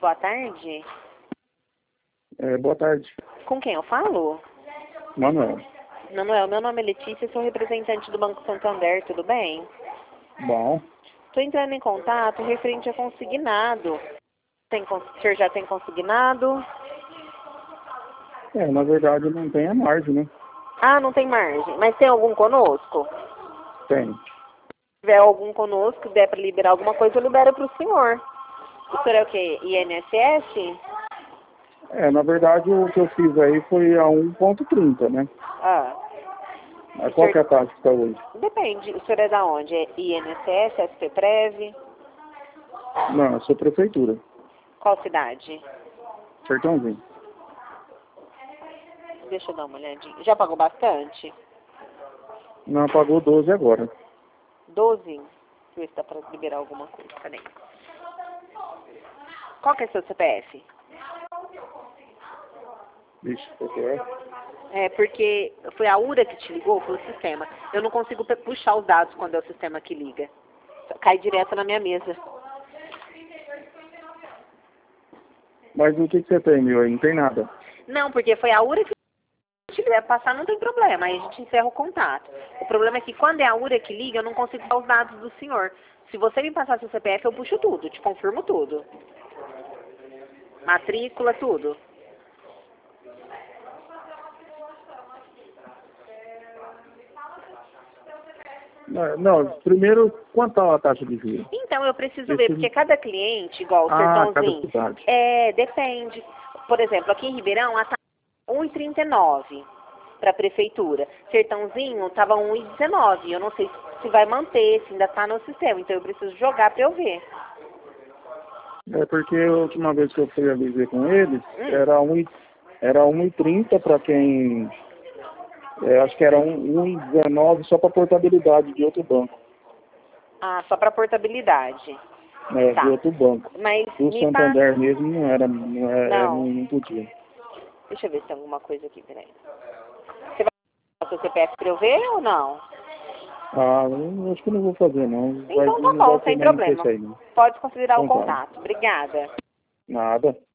boa tarde. Boa tarde, Com quem eu falo? Manuel. Manuel, meu nome é Letícia, sou representante do Banco Santander, tudo bem? Bom, Estou entrando em contato referente a consignado. O senhor já tem consignado? na verdade não tem a margem, né? Ah, não tem margem. Mas tem algum conosco? Tem. Se tiver algum conosco, der para liberar alguma coisa, eu libero para o senhor. O senhor é o quê? INSS? Na verdade o que eu fiz aí foi a 1,30, né? Ah. Mas qual que é a taxa que está hoje? Depende. O senhor é da onde? É INSS, SPPrev? Não, eu sou prefeitura. Qual cidade? Sertãozinho. Deixa eu dar uma olhadinha. Já pagou bastante? Não, pagou 12 agora. 12? Deixa eu ver se dá para liberar alguma coisa. Cadê? Qual que é seu CPF? Vixe, porque É, porque foi a URA que te ligou, foi o sistema. Eu não consigo puxar os dados quando é o sistema que liga. Cai direto na minha mesa. Mas o que você tem, meu aí? Não tem nada. Não, porque foi a URA que te liga. Passar não tem problema, aí a gente encerra o contato. O problema é que quando é a URA que liga, eu não consigo dar os dados do senhor. Se você me passar seu CPF, eu puxo tudo, te confirmo tudo. Matrícula, tudo. Não, primeiro, quanto tá a taxa de juros? Então, eu preciso ver, porque cada cliente, igual o Cada Sertãozinho, cidade. depende. Por exemplo, aqui em Ribeirão, a taxa é 1,39 para a prefeitura. Sertãozinho estava 1,19. Eu não sei se vai manter, se ainda está no sistema. Então, eu preciso jogar para eu ver. Porque a última vez que eu fui ali ver com eles, era 1,30 para quem... acho que era 1,19 só para portabilidade de outro banco. Ah, só para portabilidade. Tá. De outro banco. Mas O me Santander mesmo Não. não podia. Deixa eu ver se tem alguma coisa aqui, peraí. Você vai passar o seu CPF para eu ver ou não? Eu acho que não vou fazer, não. Então tá Não bom, vai ter sem mais problema. isso aí, não. Pode considerar o Então tá. contato. Obrigada. Nada.